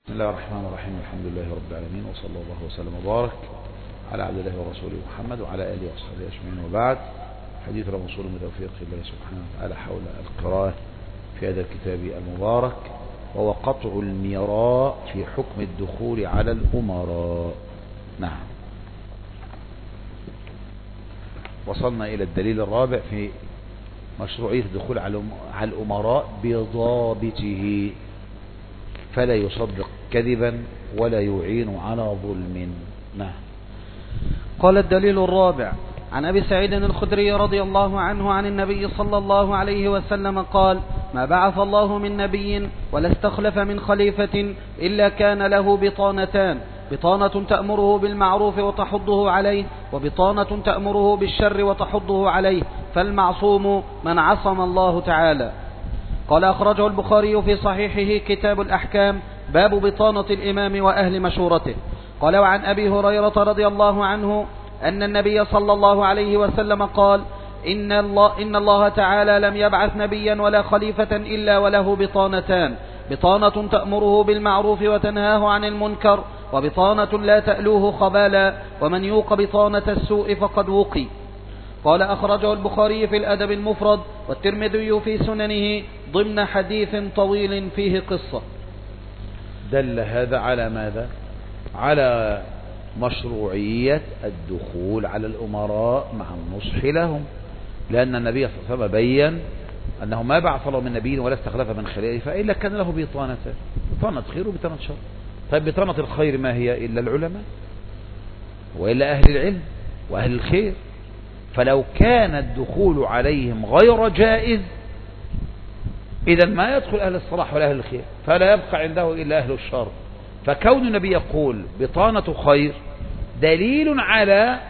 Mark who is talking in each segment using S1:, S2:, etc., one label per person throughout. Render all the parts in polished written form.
S1: بسم الله الرحمن الرحيم. الحمد لله رب العالمين، وصلى الله وسلم وبارك على عبد الله ورسوله محمد وعلى آله وصحبه أجمعين، وبعد. حديث موصول بتوفيق الله سبحانه وتعالى حول القراءة في هذا الكتاب المبارك، وهو قطع الميراء في حكم الدخول على الأمراء. نعم، وصلنا إلى الدليل الرابع في مشروعية الدخول على الأمراء بضابطه، فلا يصدق كذبا ولا يعين على ظلم. نعم.
S2: قال الدليل الرابع: عن أبي سعيد الخدري رضي الله عنه عن النبي صلى الله عليه وسلم قال: ما بعث الله من نبي ولا استخلف من خليفة إلا كان له بطانتان، بطانة تأمره بالمعروف وتحضه عليه، وبطانة تأمره بالشر وتحضه عليه، فالمعصوم من عصم الله تعالى. قال: أخرجه البخاري في صحيحه كتاب الأحكام، باب بطانة الإمام وأهل مشورته. قال: وعن أبي هريرة رضي الله عنه أن النبي صلى الله عليه وسلم قال: إن الله تعالى لم يبعث نبيا ولا خليفة إلا وله بطانتان، بطانة تأمره بالمعروف وتنهاه عن المنكر، وبطانة لا تألوه خبالا، ومن يوق بطانة السوء فقد وقي. قال: أخرجه البخاري في الأدب المفرد، والترمذي في سننه ضمن حديث طويل فيه قصة.
S1: دل هذا على ماذا؟ على مشروعية الدخول على الأمراء مع النصح لهم، لأن النبي صلى الله عليه وسلم بين أنه ما بعث الله من نبي ولا استخلف من خليفة إلا كان له بطانتان، بطانة خير وبطانة شر. طيب بطانة الخير ما هي؟ إلا العلماء وإلا أهل العلم وأهل الخير. فلو كان الدخول عليهم غير جائز إذا ما يدخل أهل الصلاح ولا أهل الخير، فلا يبقى عنده إلا أهل الشر. فكون النبي يقول بطانة خير دليل على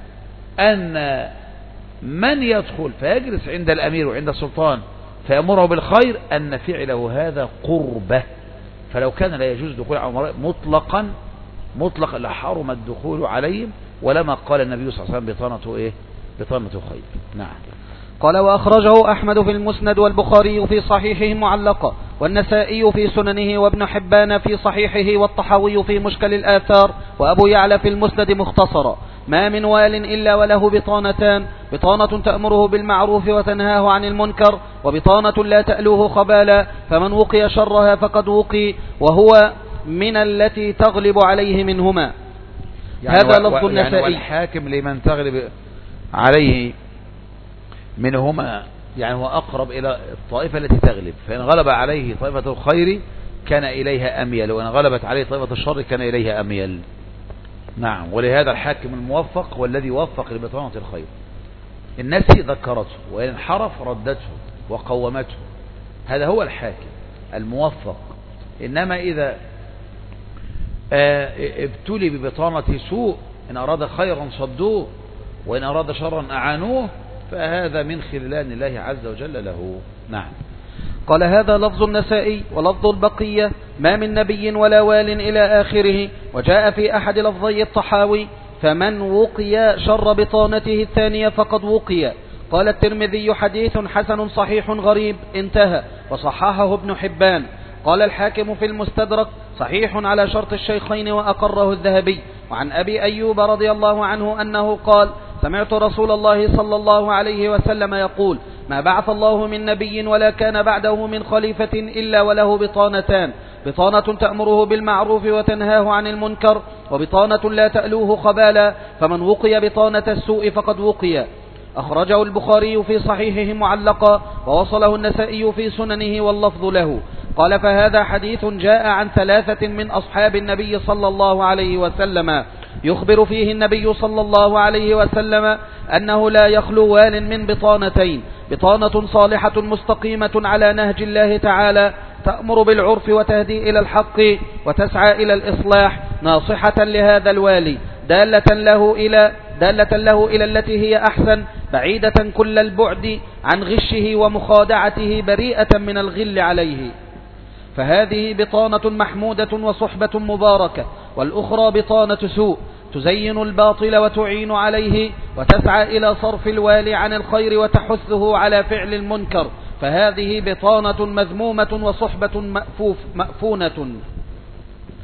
S1: أن من يدخل فيجلس عند الأمير وعند السلطان فيأمره بالخير أن فعله هذا قربة. فلو كان لا يجوز الدخول على الأمراء مطلقا لحرم الدخول عليهم، ولما قال النبي صلى الله عليه وسلم بطانة إيه؟ بطانة خير. نعم.
S2: قال: وأخرجه أحمد في المسند، والبخاري في صحيحه معلقة، والنسائي في سننه، وابن حبان في صحيحه، والطحاوي في مشكل الآثار، وأبو يعلى في المسند مختصرا: ما من وال إلا وله بطانتان، بطانة تأمره بالمعروف وتنهاه عن المنكر، وبطانة لا تألوه خبالا، فمن وقي شرها فقد وقي، وهو من التي تغلب عليه منهما.
S1: يعني
S2: هذا لفظ النسائي.
S1: والحاكم لمن تغلب عليه منهما، يعني هو أقرب إلى الطائفة التي تغلب، فإن غلب عليه طائفة الخير كان إليها أميل، وإن غلبت عليه طائفة الشر كان إليها أميل. نعم. ولهذا الحاكم الموفق والذي وفق لبطانة الخير. الناس ذكرته وإن انحرف ردته وقومته، هذا هو الحاكم الموفق. إنما إذا ابتلي ببطانة سوء، إن أراد خيرا صدوه وإن أراد شرا أعانوه، فهذا من خذلان الله عز وجل له. نعم.
S2: قال: هذا لفظ النسائي. ولفظ البقية: ما من نبي ولا وال إلى آخره. وجاء في أحد لفظي الطحاوي: فمن وقي شر بطانته الثانية فقد وقي. قال الترمذي: حديث حسن صحيح غريب، انتهى. وصححه ابن حبان. قال الحاكم في المستدرك: صحيح على شرط الشيخين، وأقره الذهبي. وعن أبي أيوب رضي الله عنه أنه قال: سمعت رسول الله صلى الله عليه وسلم يقول: ما بعث الله من نبي ولا كان بعده من خليفة إلا وله بطانتان، بطانة تأمره بالمعروف وتنهاه عن المنكر، وبطانة لا تألوه خبالا، فمن وقي بطانة السوء فقد وقي. أخرجه البخاري في صحيحه معلقا، ووصله النسائي في سننه، واللفظ له. قال: فهذا حديث جاء عن 3 من أصحاب النبي صلى الله عليه وسلم، يخبر فيه النبي صلى الله عليه وسلم أنه لا يخلو وال من بطانتين: بطانة صالحة مستقيمة على نهج الله تعالى، تأمر بالعرف وتهدي إلى الحق وتسعى إلى الإصلاح، ناصحة لهذا الوالي، دالة له إلى التي هي أحسن، بعيدة كل البعد عن غشه ومخادعته، بريئة من الغل عليه. فهذه بطانة محمودة وصحبة مباركة، والأخرى بطانة سوء تزين الباطل وتعين عليه، وتسعى إلى صرف الوالي عن الخير وتحثه على فعل المنكر، فهذه بطانة مذمومة وصحبة مأفونة.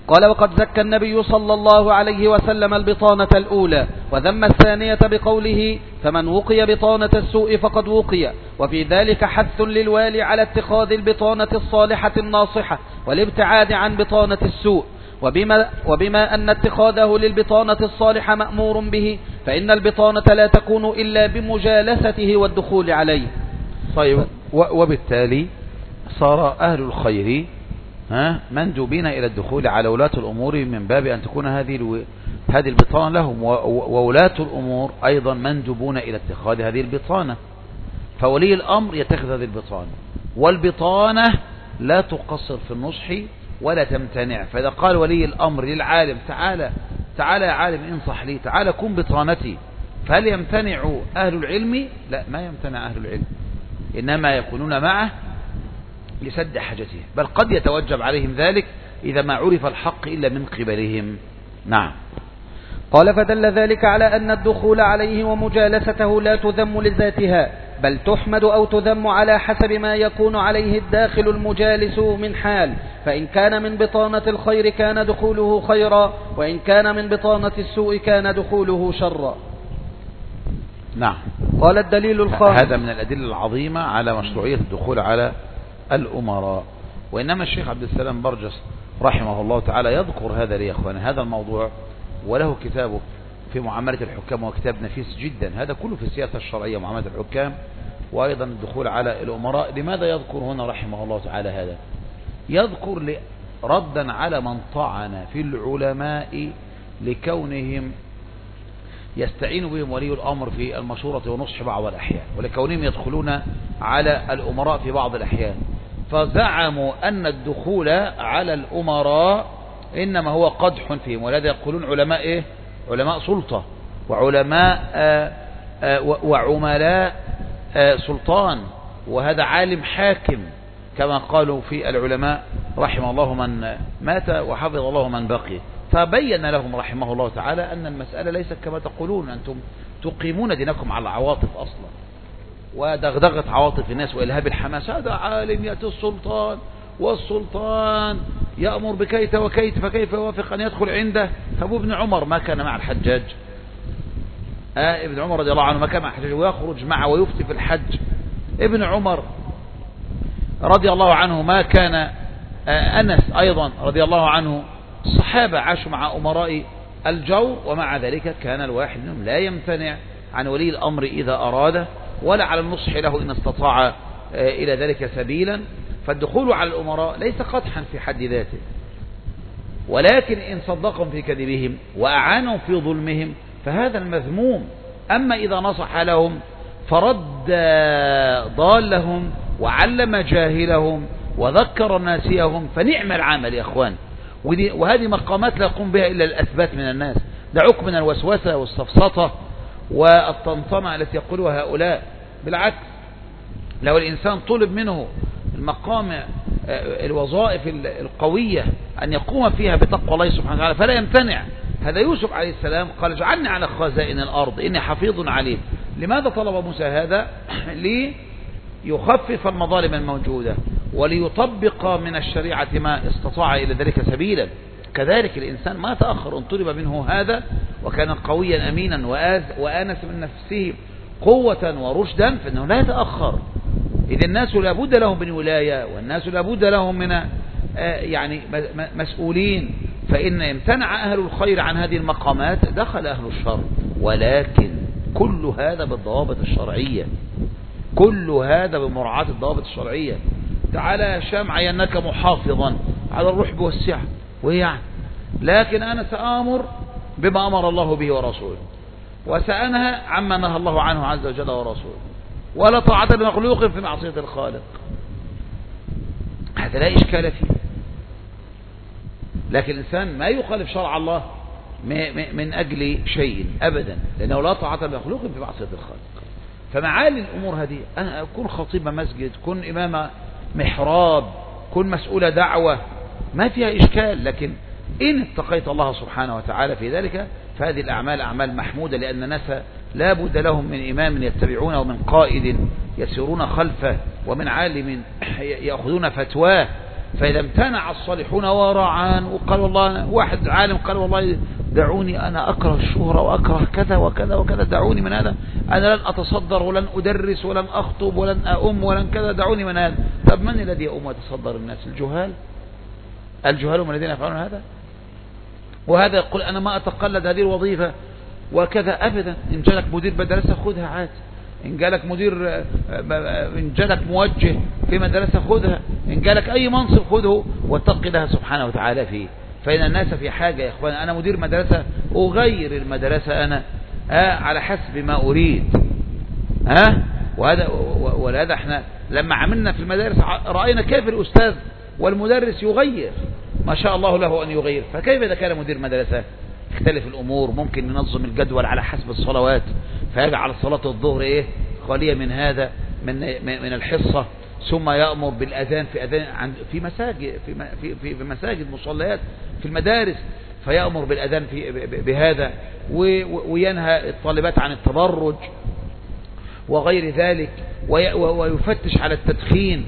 S2: قال: وقد زكى النبي صلى الله عليه وسلم البطانة الأولى، وذم الثانية بقوله: فمن وقي بطانة السوء فقد وقي. وفي ذلك حث للوالي على اتخاذ البطانة الصالحة الناصحة والابتعاد عن بطانة السوء. وبما أن اتخاذه للبطانة الصالحة مأمور به، فإن البطانة لا تكون إلا بمجالسته والدخول عليه.
S1: طيب، وبالتالي صار أهل الخير مندوبين إلى الدخول على ولاة الأمور من باب أن تكون هذه البطانة لهم، وولاة الأمور أيضا مندوبون إلى اتخاذ هذه البطانة. فولي الأمر يتخذ هذه البطانة، والبطانة لا تقصر في النصح ولا تمتنع. فإذا قال ولي الأمر للعالم: تعالى يا عالم انصح لي، تعالى كن بطانتي، فهل يمتنع أهل العلم؟ لا، ما يمتنع أهل العلم، إنما يكونون معه لسد حاجته، بل قد يتوجب عليهم ذلك إذا ما عرف الحق إلا من قبلهم. نعم.
S2: قال: فدل ذلك على أن الدخول عليه ومجالسته لا تذم لذاتها، بل تحمد أو تذم على حسب ما يكون عليه الداخل المجالس من حال، فإن كان من بطانة الخير كان دخوله خيرا، وإن كان من بطانة السوء كان دخوله شرا.
S1: نعم.
S2: قال: الدليل الخامس.
S1: هذا من الأدلة العظيمة على مشروعية الدخول على الأمراء. وإنما الشيخ عبد السلام برجس رحمه الله تعالى يذكر هذا يا أخوان، هذا الموضوع، وله كتابه في معاملة الحكام، وكتاب نفيس جدا. هذا كله في السياسة الشرعية، معاملة الحكام، وأيضا الدخول على الأمراء. لماذا يذكر هنا رحمه الله تعالى هذا؟ يذكر ردا على من طعن في العلماء لكونهم يستعين بهم ولي الأمر في المشورة ونصح بعض الأحيان، ولكونهم يدخلون على الأمراء في بعض الأحيان، فزعموا أن الدخول على الأمراء إنما هو قدح فيهم. ولذا يقولون علماء إيه؟ علماء سلطة، وعلماء وعملاء سلطان، وهذا عالم حاكم، كما قالوا في العلماء رحمه الله من مات وحفظ الله من بقي. فبين لهم رحمه الله تعالى أن المسألة ليست كما تقولون، أنتم تقيمون دينكم على العواطف أصلا، ودغدغة عواطف الناس وإلهاب الحماس. هذا عالم يأتي السلطان، والسلطان يأمر بكيت وكيت، فكيف يوافق أن يدخل عنده؟ فابو ابن عمر ما كان مع الحجاج، ابن عمر رضي الله عنه ما كان مع الحجاج ويخرج معه ويفتي في الحج. ابن عمر رضي الله عنه ما كان، أنس أيضا رضي الله عنه، الصحابة عاشوا مع أمراء الجور، ومع ذلك كان الواحد منهم لا يمتنع عن ولي الأمر إذا أراده، ولا على النصح له إن استطاع إلى ذلك سبيلا. فالدخول على الأمراء ليس قدحا في حد ذاته، ولكن إن صدقهم في كذبهم وأعانهم في ظلمهم فهذا المذموم. أما إذا نصح لهم فرد ضالهم وعلم جاهلهم وذكر ناسيهم فنعم العمل يا أخوان. وهذه مقامات لا يقوم بها إلا الأثبات من الناس. دعوك من الوسوسة والسفسطة والطنطنة التي يقولها هؤلاء. بالعكس، لو الإنسان طلب منه المقام الوظائف القوية أن يقوم فيها بتقوى الله سبحانه وتعالى فلا يمتنع. هذا يوسف عليه السلام قال: اجعلني على خزائن الأرض إني حفيظ عليم. لماذا طلب موسى هذا؟ ليخفف المظالم الموجودة وليطبق من الشريعة ما استطاع إلى ذلك سبيلا. كذلك الإنسان ما تأخر، ان طلب منه هذا وكان قويا أمينا وآنس من نفسه قوة ورشدا فإنه لا يتأخر. إذا الناس لابد لهم من ولاية، والناس لابد لهم من يعني مسؤولين. فإن امتنع أهل الخير عن هذه المقامات دخل أهل الشر، ولكن كل هذا بالضوابط الشرعية، كل هذا بمراعاة الضوابط الشرعية. تعالى يا هشام عيناك محافظا على الرحب والسعة، ويعني لكن أنا سآمر بما أمر الله به ورسوله، وسأنهى عما نهى الله عنه عز وجل ورسوله، ولا طاعة لمخلوق في معصية الخالق. هذا لا إشكال فيه. لكن الإنسان ما يخالف شرع الله من أجل شيء أبدا، لأنه لا طاعة لمخلوق في معصية الخالق. فمعالي الأمور هذه، أنا أكون خطيب مسجد، كن إمام محراب، كن مسؤول دعوة، ما فيها إشكال. لكن إن اتقيت الله سبحانه وتعالى في ذلك فهذه الأعمال أعمال محمودة، لأن الناس لا بد لهم من إمام يتبعونه، ومن قائد يسيرون خلفه، ومن عالم يأخذون فتواه. فإذا امتنع الصالحون ورعان وقال والله واحد عالم قال والله دعوني أنا أكره الشهرة وأكره كذا وكذا وكذا، دعوني من هذا، أنا لن أتصدر ولن أدرس ولن أخطب ولن أؤم ولن كذا، دعوني من هذا. طب من الذي يؤم ويتصدر الناس؟ الجهال هم الذين يفعلون هذا. وهذا يقول أنا ما أتقلد هذه الوظيفة وكذا أبدا. إن جالك مدير مدرسة خذها عادي، إن جالك إن جالك موجه في مدرسة خذها، إن جالك أي منصب خذه واتق الله سبحانه وتعالى فيه. فإن الناس في حاجة يا إخوان. أنا مدير مدرسة أغير المدرسة أنا على حسب ما أريد. ولهذا احنا لما عملنا في المدارس رأينا كيف الأستاذ والمدرس يغير، ما شاء الله له أن يغير. فكيف إذا كان مدير مدرسة يختلف الأمور، ممكن ننظم الجدول على حسب الصلوات، فيجعل صلاة الظهر خالية من هذا من الحصة، ثم يأمر بالأذان في مساجد في مساجد مصليات في المدارس، فيأمر بالأذان بهذا، وينهى الطالبات عن التبرج وغير ذلك، ويفتش على التدخين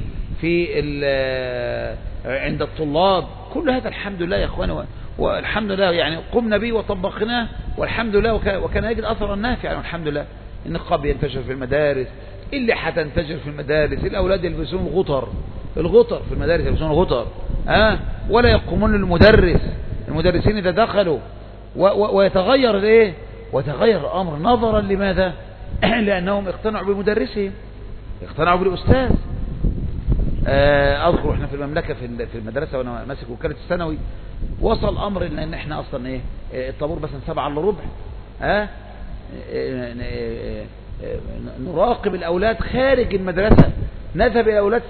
S1: عند الطلاب. كل هذا الحمد لله يا اخواني، والحمد لله يعني قمنا به وطبقناه والحمد لله، وكان يجد أثرا نافعا والحمد لله. النقاب ينتشر في المدارس، اللي حتنتشر في المدارس، الأولاد يلبسون الغطر في المدارس يلبسون غطر، ولا يقومون المدرسين إذا دخلوا ويتغير ويتغير الأمر نظرا لماذا؟ لأنهم اقتنعوا بمدرسهم، اقتنعوا بالأستاذ. أذكر احنا في المملكة في المدرسة وانا ماسك وكالة الثانوي، وصل أمر ان احنا اصلا الطابور بس 7:15 نراقب الأولاد خارج المدرسة، نذهب إلى الأولاد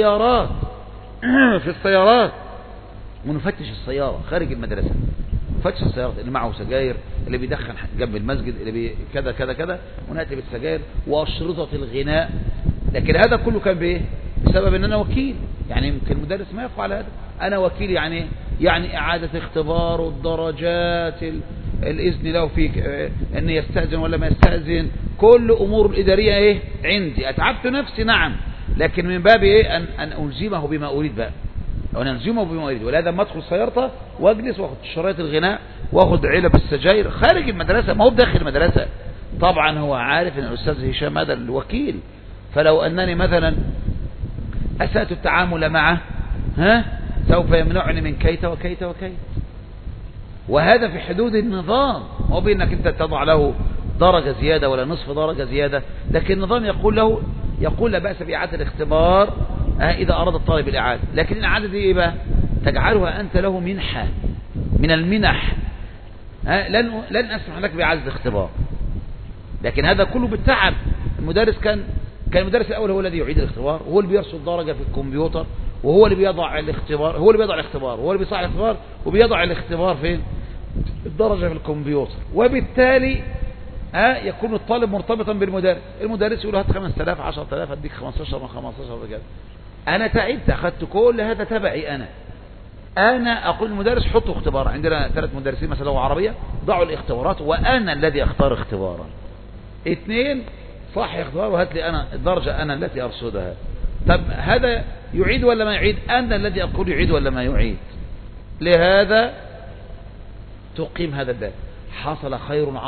S1: في السيارات ونفتش السيارة خارج المدرسة، نفتش السيارات اللي معه سجاير، اللي بيدخن جنب المسجد، اللي كذا كذا كذا، ونأتي بالسجاير وأشرطة الغناء. لكن هذا كله كان بإيه؟ بسبب ان انا وكيل. يعني يمكن المدرس ما يفعل هذا، انا وكيل، يعني اعادة اختبار والدرجات، الاذن له في ان يستأذن ولا ما يستأذن، كل امور الادارية عندي. اتعبت نفسي نعم، لكن من باب ان الزمه بما اريد بقى، او ان الزمه بما اريد. ولهذا ما ادخل سيارته واجلس واخد شرايط الغناء واخد علب السجاير خارج المدرسة، ما هو داخل المدرسة. طبعا هو عارف ان الاستاذ هشام هذا الوكيل، فلو انني مثلا أسأت التعامل معه سوف يمنعني من كيت وكيت وكيت. وهذا في حدود النظام، مو بأنك أنت تضع له درجة زيادة ولا نصف درجة زيادة، لكن النظام يقول لا بأس بإعادة الاختبار إذا أراد الطالب الإعادة. لكن الإعادة دي بقى تجعلها أنت له منحة من المنح، لن أسمح لك بإعادة الاختبار. لكن هذا كله بالتعب. المدرس كان المدرس الأول هو الذي يعيد الاختبار، وهو اللي بيرصد درجة في الكمبيوتر، وهو اللي بيضع الاختبار، هو اللي بيصحح الاختبار وبيضع الاختبار فين؟ الدرجة في الكمبيوتر. وبالتالي يكون الطالب مرتبطا بالمدرس. المدرس يقول هات 5000 10000 اديك 15 من 15 كده. انا تعبت، اخذت كل هذا تبعي انا اقول للمدرس حطوا اختبار. عندنا 3 مدرسين مثلا لغة عربية، ضعوا الاختبارات وانا الذي اختار اختبارا. 2 صح اختبار وهات لي انا الدرجة انا التي ارصدها. طب هذا يعيد ولا ما يعيد؟ انا الذي اقول يعيد ولا ما يعيد. لهذا تقيم هذا الباب. حصل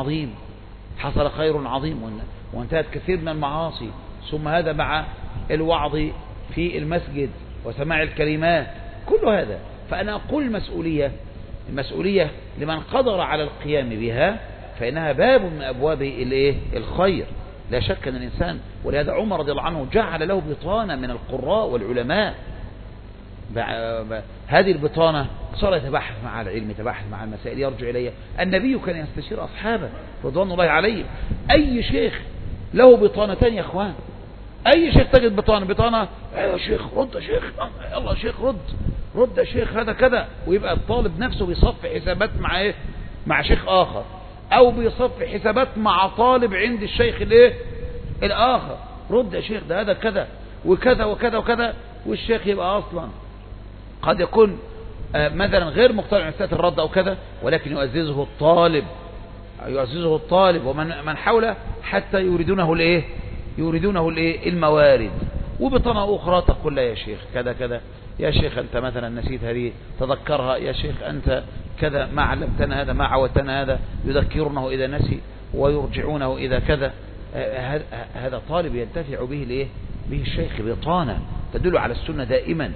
S1: خير عظيم وانتهت كثير من المعاصي. ثم هذا مع الوعظ في المسجد وسماع الكلمات، كل هذا. فأنا أقول المسؤولية لمن قدر على القيام بها، فإنها باب من أبواب الخير لا شك أن الإنسان. ولهذا عمر رضي الله عنه جعل له بطانة من القراء والعلماء. هذه البطانة صار يتبحث مع العلم، يتبحث مع المسائل، يرجع إليها. النبي كان يستشير أصحابه رضوان الله عليهم. أي شيخ له بطانتين يا أخوان، أي شيخ تجد بطانة يا شيخ رد يا شيخ، يلا شيخ رد يا شيخ، هذا كذا. ويبقى الطالب نفسه بيصفي حسابات مع شيخ آخر، أو بيصفي حسابات مع طالب عند الشيخ الآخر. رد يا شيخ، ده هذا كذا وكذا وكذا وكذا. والشيخ يبقى أصلا قد يكون مثلا غير مقتنع بمسألة الرد أو كذا، ولكن يعززه الطالب ومن حوله حتى يريدونه الموارد. وبطنة أخرى تقول لا يا شيخ كذا كذا، يا شيخ أنت مثلا نسيت هذه تذكرها، يا شيخ أنت كذا ما علمتنا هذا ما عودتنا هذا، يذكرونه إذا نسي ويرجعونه إذا كذا. هذا طالب ينتفع به الايه؟ به الشيخ بطانة تدل على السنة دائما.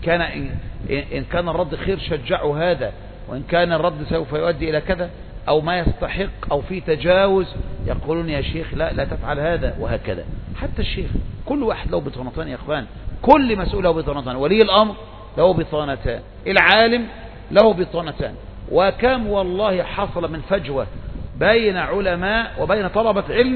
S1: إن كان الرد خير شجعوا هذا، وإن كان الرد سوف يؤدي إلى كذا أو ما يستحق أو في تجاوز يقولون يا شيخ لا تفعل هذا، وهكذا. حتى الشيخ كل واحد له بطانتان يا أخوان، كل مسؤول له بطانتان، ولي الأمر له بطانتان، العالم له بطانتان. وكم والله حصل من فجوة بين علماء وبين طلبة علم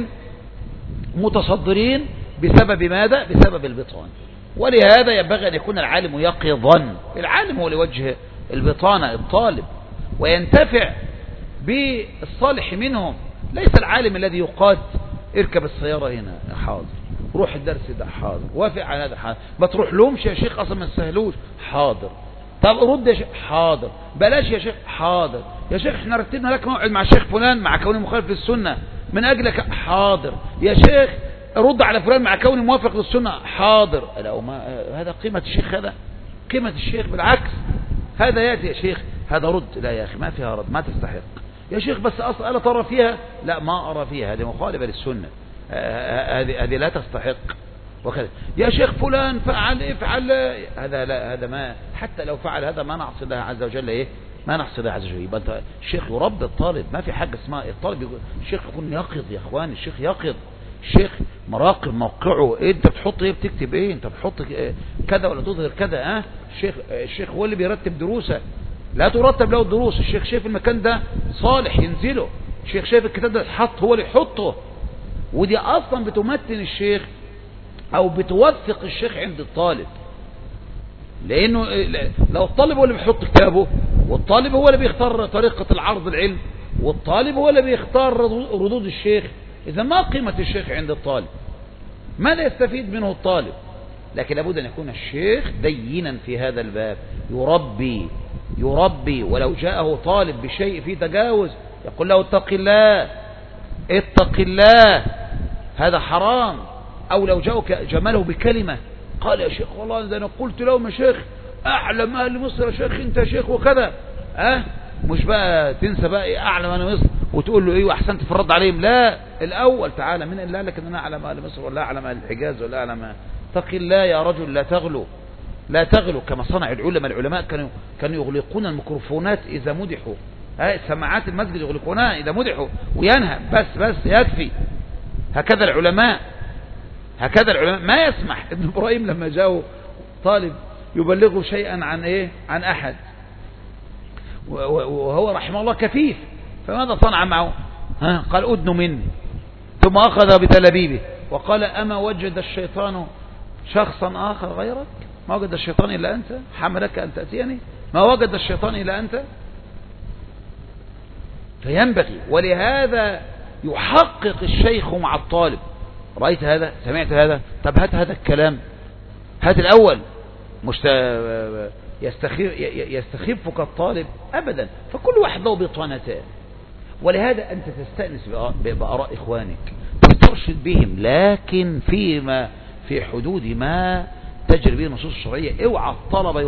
S1: متصدرين بسبب ماذا؟ بسبب البطانة. ولهذا ينبغي أن يكون العالم يقظا، العالم هو لوجه البطانة الطالب، وينتفع بالصالح منهم. ليس العالم الذي يقاد اركب السيارة هنا حاضر، روح الدرس ده حاضر، وافق على هذا حاضر، ما تروح لهمش يا شيخ أصلا ما تسهلوش حاضر، طب رد يا شيخ حاضر، بلاش يا شيخ حاضر، يا شيخ احنا رتبنا لك موعد مع الشيخ فلان مع كونه مخالف للسنة من أجلك حاضر، يا شيخ رد على فلان مع كونه موافق للسنة حاضر. هذا قيمة الشيخ، هذا قيمة الشيخ. بالعكس هذا يأتي يا شيخ هذا رد، لا يا أخي ما فيها رد، ما تستحق يا شيخ، بس أصلا ترى فيها، لا ما أرى فيها، هذه مخالفة للسنة، هذه لا تستحق وكذا. يا شيخ فلان افعل هذا، لا هذا ما، حتى لو فعل هذا ما نعصي الله عز وجل ايه، ما نعصي الله عز وجل. يبقى انت الشيخ يربي الطالب، ما في حاجه اسمها الطالب الشيخ يكون يقظ يا اخوان، الشيخ يقظ، الشيخ مراقب موقعه، إيه انت بتحط ايه، بتكتب ايه، انت بتحط كذا ولا تظهر كذا. الشيخ هو اللي بيرتب دروسه، لا ترتب له الدروس. الشيخ شايف المكان ده صالح ينزله، الشيخ شايف الكتاب ده يتحط هو اللي يحطه. ودي اصلا بتمتن الشيخ او بتوثق الشيخ عند الطالب، لانه لو الطالب هو اللي بيحط كتابه، والطالب هو اللي بيختار طريقة العرض العلم، والطالب هو اللي بيختار ردود الشيخ، اذا ما قيمة الشيخ عند الطالب؟ ماذا يستفيد منه الطالب؟ لكن لابد ان يكون الشيخ دينا في هذا الباب، يربي ولو جاءه طالب بشيء فيه تجاوز يقول له اتق الله، اتق الله، هذا حرام. او لو جاءك جمله بكلمة قال يا شيخ والله ده انا قلت لهم يا شيخ اعلم اهل مصر يا شيخ انت يا شيخ وكذا، مش بقى تنسى بقى اعلم اهل مصر وتقول له ايه واحسنت في الرد عليهم. لا، الاول تعالى من اللي قال لك ان انا اعلم اهل مصر ولا اعلم اهل الحجاز ولا اعلم؟ اتق الله يا رجل، لا تغلو كما صنع العلماء كانوا يغلقون الميكروفونات اذا مدحوا، سماعات المسجد يغلقونها اذا مدحوا وينهى، بس يكفي. هكذا العلماء ما يسمح. ابن إبراهيم لما جاءه طالب يبلغه شيئا عن أحد وهو رحمه الله كفيف، فماذا صنع معه؟ قال أدن مني، ثم أخذ بتلبيبه وقال أما وجد الشيطان شخصا آخر غيرك؟ ما وجد الشيطان إلا أنت، حملك أن تأتيني، ما وجد الشيطان إلا أنت. فينبغي، ولهذا يحقق الشيخ مع الطالب. رأيت هذا، سمعت هذا، طب هات هذا الكلام، هات الأول، مش يستخفك الطالب أبدا. فكل واحد له بطانتان، ولهذا أنت تستأنس بآراء إخوانك، ترشد بهم، لكن في حدود ما تجري به النصوص الشرعية. اوعى الطلبة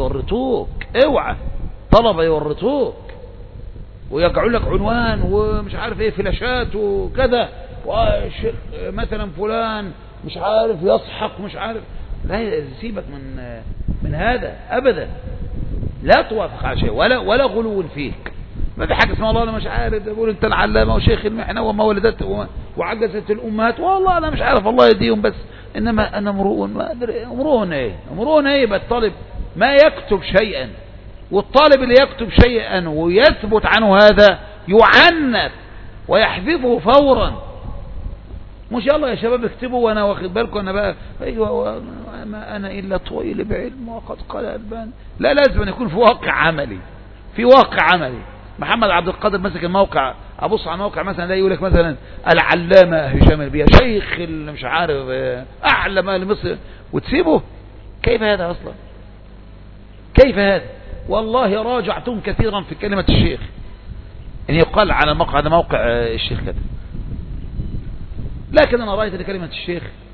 S1: يورطوك ويقعوا لك عنوان ومش عارف ايه فلاشات وكذا، مثلا فلان مش عارف يصحق مش عارف، لا سيبك من هذا ابدا، لا توافق على شيء ولا غلو فيك. ما في حاجه اسمها والله انا مش عارف، يقول انت العلامه وشيخ المحنه وما ولدت وعجزت الامهات، والله انا مش عارف الله يديهم، بس انما انا امرؤ ما ادري امرؤ ايه بالطالب ما يكتب شيئا، والطالب اللي يكتب شيئا ويثبت عنه هذا يعنف ويحذفه فورا. مش يلا يا شباب اكتبوا وانا واخد بالكم انا بقى ايوه ما انا الا طويل بعلم وقد قال البان. لا، لازم أن يكون في واقع عملي. محمد عبد القادر مسك الموقع، ابص على الموقع مثلا لا يقول لك مثلا العلامه هشام البيع شيخ اللي مش عارف اعلم اهل مصر، وتسيبه. كيف هذا اصلا؟ كيف هذا؟ والله راجعتم كثيرا في كلمه الشيخ ان يقال على الموقع هذا موقع الشيخ كذا، لكن انا رايت ان كلمه الشيخ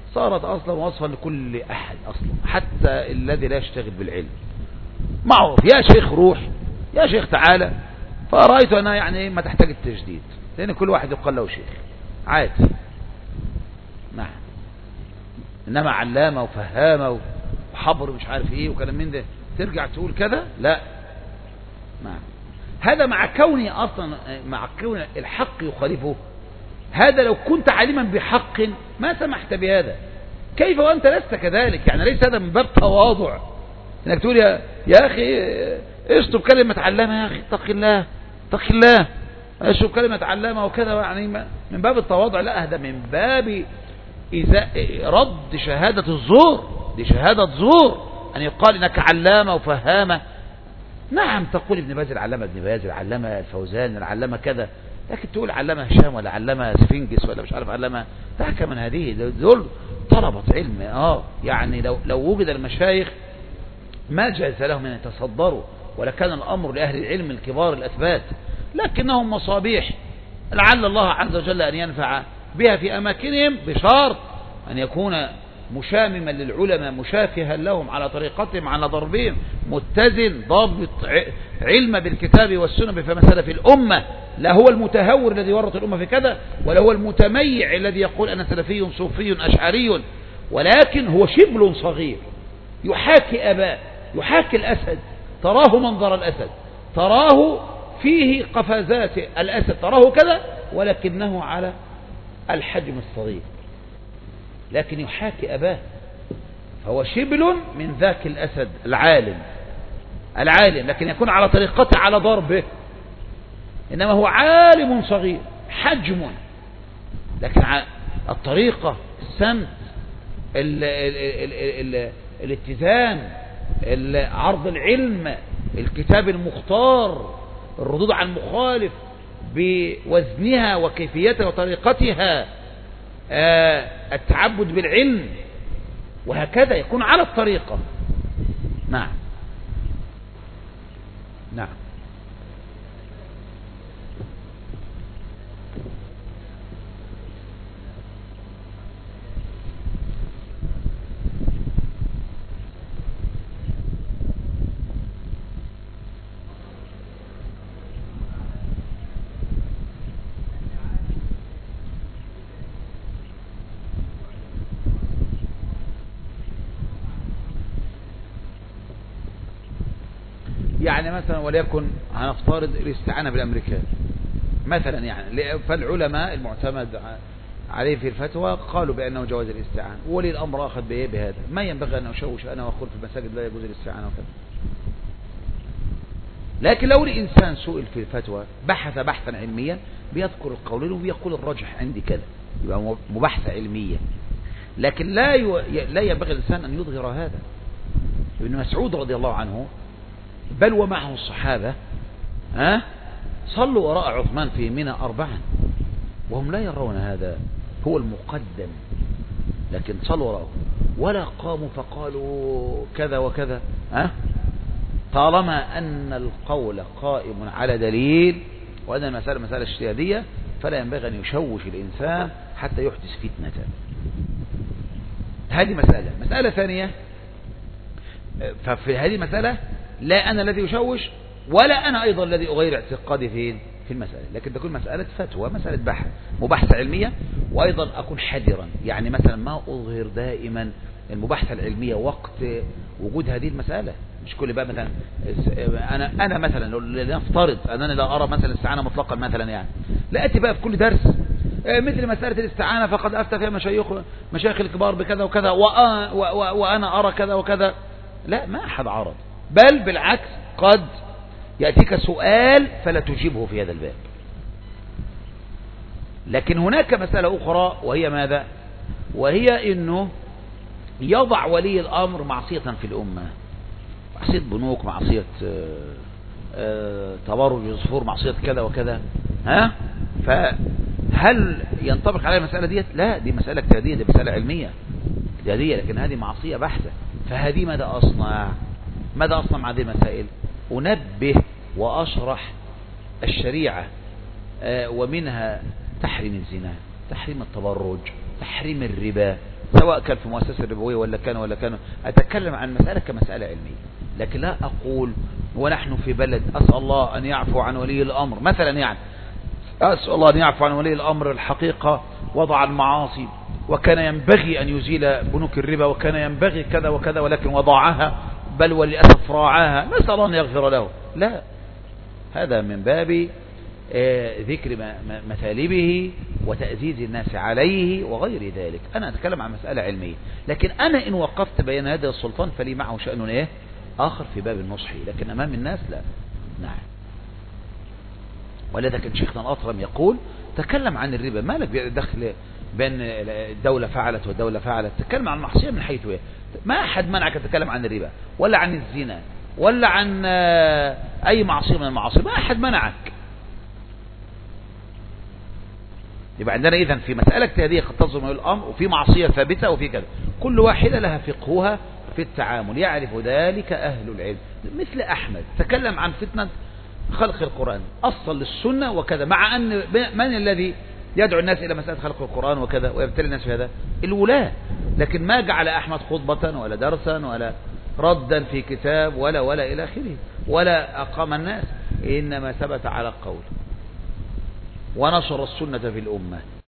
S1: صارت أصلا وصفا لكل أحد أصلا، حتى الذي لا يشتغل بالعلم معروف، يا شيخ روح، يا شيخ تعالى. فرأيت أنا يعني ما تحتاج التجديد، لأن كل واحد يقال له شيخ عادي. نعم. إنما علامة وفهامة وحبر مش عارف إيه وكلام من ده ترجع تقول كذا، لا. نعم. هذا مع كوني أصلا، مع كون الحق يخالفه، هذا لو كنت عالما بحق ما سمحت بهذا، كيف وأنت لست كذلك؟ يعني ليس هذا من باب تواضع انك تقول يا أخي اشطب كلمة علامة، يا أخي اتق الله اتق الله، اشطب كلمة علامة وكذا، يعني من باب التواضع، لا، هذا من باب رد شهادة الزور. دي شهادة زور أن يقال إنك علامة وفهامة. نعم تقول ابن باز العلامة، ابن باز العلامة الفوزان العلامة كذا، لكن تقول علامة هشام ولا علامة سفنجس ولا مش عارف علامة، ذاك من هذه دول طلبة علم. يعني لو وجد المشايخ ما جاز لهم أن يتصدروا، ولكان الأمر لأهل العلم الكبار الأثبات، لكنهم مصابيح لعل الله عز وجل أن ينفع بها في أماكنهم، بشرط أن يكون مشامما للعلماء مشافها لهم على طريقتهم على ضربهم، متزن ضابط علم بالكتاب والسنة بفهم سلف الأمة، لا هو المتهور الذي ورط الأمة في كذا، ولا هو المتميع الذي يقول أنا سلفي صوفي أشعري، ولكن هو شبل صغير يحاكي أباه، يحاكي الأسد، تراه منظر الأسد، تراه فيه قفزات الأسد، تراه كذا، ولكنه على الحجم الصغير، لكن يحاكي أباه، فهو شبل من ذاك الأسد العالم، لكن يكون على طريقته على ضربه، إنما هو عالم صغير حجم، لكن الطريقة، السمت، الاتزان، عرض العلم، الكتاب المختار، الردود على المخالف بوزنها وكيفيتها وطريقتها، التعبد بالعلم، وهكذا يكون على الطريقة. نعم. نعم. يعني مثلا وليكن هنفترض الاستعانة بالأمريكان مثلا، يعني فالعلماء المعتمد عليه في الفتوى قالوا بأنه جواز الاستعانة، ولي الأمر أخذ بهذا، ما ينبغي أن أشوش أنا وأقول في المساجد لا يجوز الاستعانة وكذا. لكن لو الإنسان سئل في الفتوى بحث بحثا علميا بيذكر القولين وبيقول الرجح عندي كذا، يبقى مباحثة علمية، لكن لا ينبغي الإنسان أن يظهر هذا. ابن مسعود رضي الله عنه بل ومعه الصحابة صلوا وراء عثمان في منى 4 وهم لا يرون هذا هو المقدم، لكن صلوا وراءه ولا قاموا فقالوا كذا وكذا، طالما أن القول قائم على دليل وأن المسألة مسألة اجتهادية، فلا ينبغي أن يشوش الإنسان حتى يحدث فتنة. هذه مسألة ثانية. ففي هذه المسألة لا أنا الذي يشوش ولا أنا أيضا الذي أغير اعتقادي في المسألة، لكن تكون مسألة فتوى، مسألة بحث، مباحثة علمية، وأيضا أكون حذرا، يعني مثلا ما أظهر دائما المباحثة العلمية وقت وجود هذه المسألة. مش كل بقى مثلا أنا مثلا لنفترض أنني لا أرى مثلا الاستعانة مطلقا مثلا، يعني لا أتي بقى في كل درس مثل مسألة الاستعانة فقد أفتى فيها مشايخ الكبار بكذا وكذا وأنا أرى كذا وكذا، لا، ما أحد عرض، بل بالعكس قد يأتيك سؤال فلا تجيبه في هذا الباب. لكن هناك مسألة أخرى وهي ماذا؟ وهي إنه يضع ولي الأمر معصية في الأمة، معصية بنوك، معصية تبرج الصفور، معصية كذا وكذا، فهل ينطبق عليها المسألة ديت؟ لا، دي مسألة اجتهادية، دي مسألة علمية اجتهادية، لكن هذه معصية بحتة. فهذه ماذا أصنع مع هذه المسائل؟ أنبه وأشرح الشريعة، ومنها تحريم الزنا، تحريم التبرج، تحريم الربا، سواء كان في مؤسسة ربوية ولا كان أتكلم عن مسألة كمسألة علمية، لكن لا أقول ونحن في بلد أسأل الله أن يعفو عن ولي الأمر مثلا، يعني أسأل الله أن يعفو عن ولي الأمر الحقيقة وضع المعاصي وكان ينبغي أن يزيل بنوك الربا وكان ينبغي كذا وكذا، ولكن وضعها بل وللأسف راعاها، نسأل الله أن يغفر له. لا، هذا من باب ذكر مثالبه وتأزيز الناس عليه وغير ذلك. أنا أتكلم عن مسألة علمية، لكن أنا إن وقفت بين يدي السلطان فلي معه شأن إيه آخر في باب النصح، لكن أمام الناس لا. نعم. ولذا كان شيخنا الأطرم يقول تكلم عن الربا، ما لك دخل بين الدولة فعلت والدولة فعلت، تكلم عن المعصية من حيث إيه. ما أحد منعك تتكلم عن الربا ولا عن الزنا ولا عن أي معصية من المعاصي، ما أحد منعك. يبقى عندنا إذن في مسألة هذه قد تظلم الأمر، وفي معصية ثابتة وفي كذا، كل واحدة لها فقهها في التعامل، يعرف ذلك أهل العلم. مثل أحمد تكلم عن فتنة خلق القرآن، أصل للسنة وكذا، مع أن من الذي يدعو الناس إلى مسألة خلق القرآن وكذا ويبتلي الناس في هذا؟ الولاة. لكن ما جعل أحمد خطبة ولا درسا ولا ردا في كتاب ولا إلى آخره، ولا أقام الناس، إنما ثبت على القول ونشر السنة في الأمة.